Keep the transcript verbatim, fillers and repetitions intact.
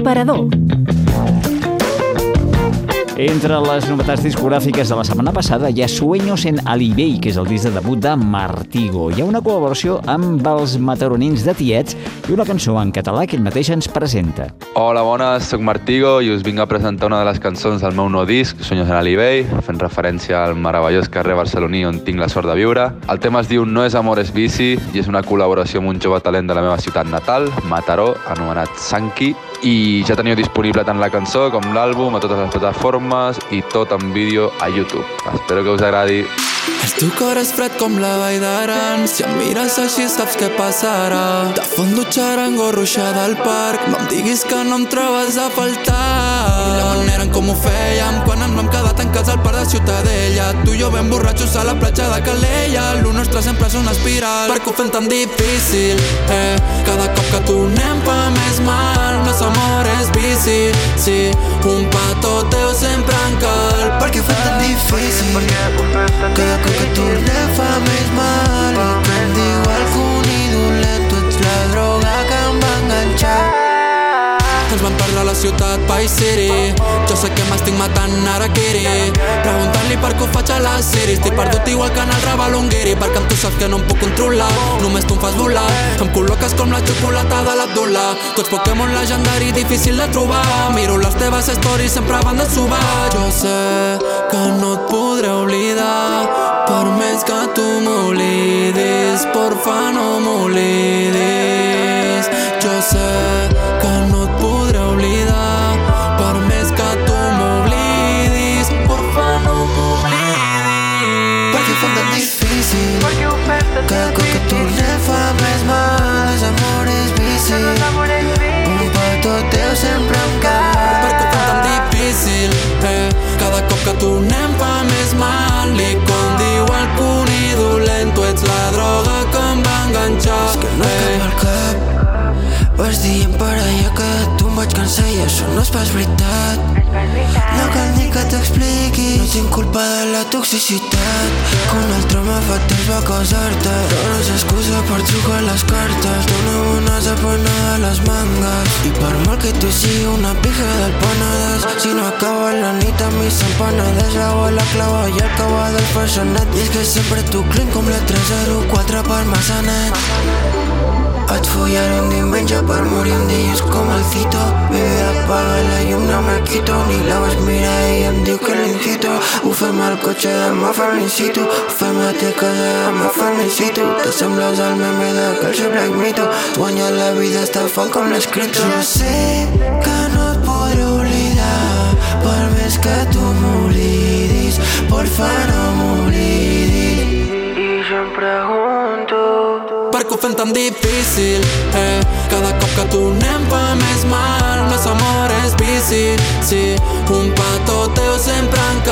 L'aparador. Entre les novetats discogràfiques de la setmana passada hi ha Sueños en Alibey, que és el disc de debut de Martigo. Hi ha una col·laboració amb els mataronins de Tiets i una cançó en català que ell mateix ens presenta. Hola, bones, soc Martigo i us vinc a presentar una de les cançons del meu nou disc, Sueños en Alibey, fent referència al meravellós carrer barceloní on tinc la sort de viure. El tema es diu No és amor, és bici i és una col·laboració amb un jove talent de la meva ciutat natal, Mataró, anomenat Sanki, i ja teniu disponible tant la cançó com l'àlbum a totes les plataformes i tot en vídeo a YouTube. Espero que us agradi. El teu cor és fred com la vall d'Aran. Si em mires així saps què passarà. De fons dutxarango ruixada al parc. No em diguis que no em trobes a faltar. I la manera en com ho fèiem quan ens vam quedar tancats al parc de Ciutadella. Tu i jo ben borratxos a la platja de Calella. Lo nostre sempre és una espiral. Per què ho fem tan difícil, eh? Cada cop que tornem fa més mal. No és amor, és bici, sí. Un petó teu sempre en cal. Per què ho fem tan difícil? Cada cop que tornem fa més mal. I que em diu algun idolent, tu ets la droga que em va enganxar. Ens vam perdre a la ciutat, Vice City. Jo sé que m'estic matant ara, Kiri. Preguntant-li per què ho faig a la Siri. Estic perdut igual que en el Ravalonguiri. Perquè amb tu saps que no em puc controlar. Només tu em fas volar. Em col·loques com la xocolata de l'Abdullah. Tu ets Pokémon legendari, difícil de trobar. Miro les teves stories, sempre van de subar. Jo sé que no et podré oblidar. Per més que tu m'oblidis, porfa no m'oblidis. Jo sé que no et podré oblidar. Per més que tu m'oblidis, porfa no m'oblidis. Per què ho fem tan difícil? Cada cop que tornem fa més mal. És amor, és bici. Un petó teu sempre em cal. Per què ho fem tan difícil, eh? Cada cop que tornem fa més mal. I com diu algun idolent, tu ets la droga que em va enganxar. És que no et cap al cap. Vas dient per allà que tu em vaig cansar i això no és pas veritat. No cal ni que t'expliqui. No tinc culpa de la toxicitat. Que un altre m'ha fet temps va casar-te. Però no és excusa per trucar les cartes. Dóna una zapona de les mangas. I per molt que tu sigui una pija del Penedès, si no acaba la nit a mi se'm penedeix. Agua la clava i el cava del feixanet. I és que sempre tu clinc com la tres zero quatre per Massanet. Et follaré un diumenge per morir un dilluns com el Cito. Baby, apaga la llum, no me quito. Ni la vas mirar i em diu que l'incito. Ho fem al cotxe, demà felicito. Ho fem a te casa, demà felicito. T'assembles al meme de Calcio Black Mito. Guanyar la vida està fort com l'escripto. Jo sé que no et podré oblidar. Per més que tu m'oblidis, porfa no m'oblidis. I jo em pregunto per què ho fem tan difícil, eh? Cada cop que tornem fa més mal. No és amor, és bici, sí. Un petó teu sempre en